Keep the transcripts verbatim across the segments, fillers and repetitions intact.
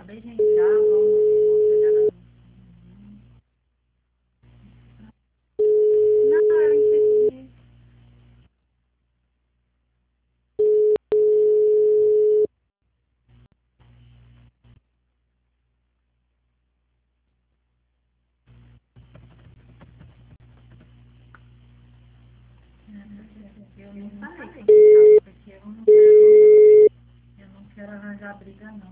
acabei de entrar, vou, vou pegar na... Não, eu entendi. Eu nem falei que eu tava, porque eu não quero, eu não quero arranjar briga, não.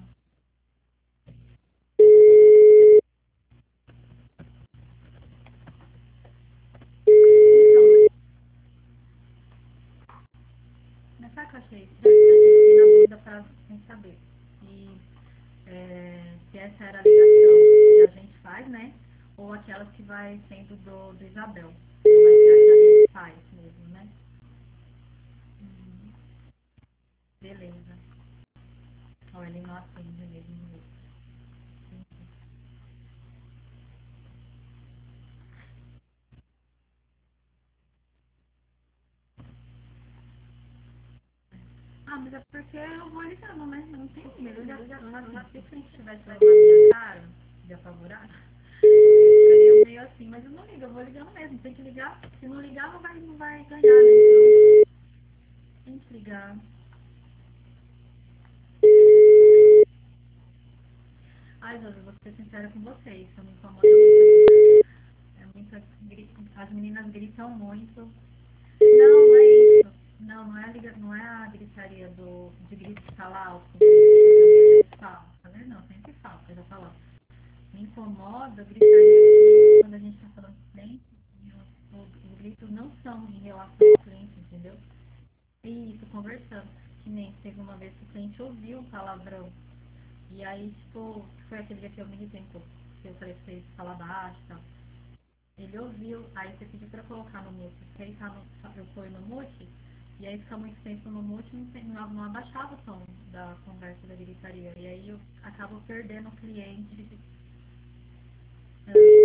Então, mas sabe o que eu achei estranho? Eu fiquei na dúvida pra, sem saber se, é, se essa era a ligação que a gente faz, né? Ou aquelas que vai sendo do, do Isabel. Então vai ser a que a gente faz mesmo, né? Uhum. Beleza. Olha, ele não atende mesmo. Ah, mas é porque eu vou ligando, né? Eu não tenho medo. Eu já, já, já, já se o cliente tivesse olhando na minha cara, de apavorada, eu ficaria meio assim, mas eu não ligo, eu vou ligando mesmo. Tem que ligar. Se não ligar, não vai, não vai ganhar, né? Então, tem que ligar. Ai, Josi, eu vou ser sincera com vocês, isso me incomoda muito. É muita, gri- as meninas gritam muito. Não, não é isso. Não, não é a, liga- não é a gritaria do, de grito de falar alto, que eu sempre falo. Tá vendo? Não, sempre falo, eu já falo. Me incomoda a gritaria que quando a gente está falando com o cliente, os gritos não são em relação ao cliente, entendeu? E isso, conversando. Que nem teve uma vez que o cliente ouviu um palavrão. E aí, tipo, foi aquele dia que eu me irritei um pouco. Que eu falei pra vocês falar baixo e tal. Ele ouviu, aí você pediu pra colocar no mute. Porque aí tá no, eu fui no mute, e aí fica muito tempo no mute não, tem, não, não abaixava o tom da conversa da gritaria. E aí eu acabo perdendo o cliente.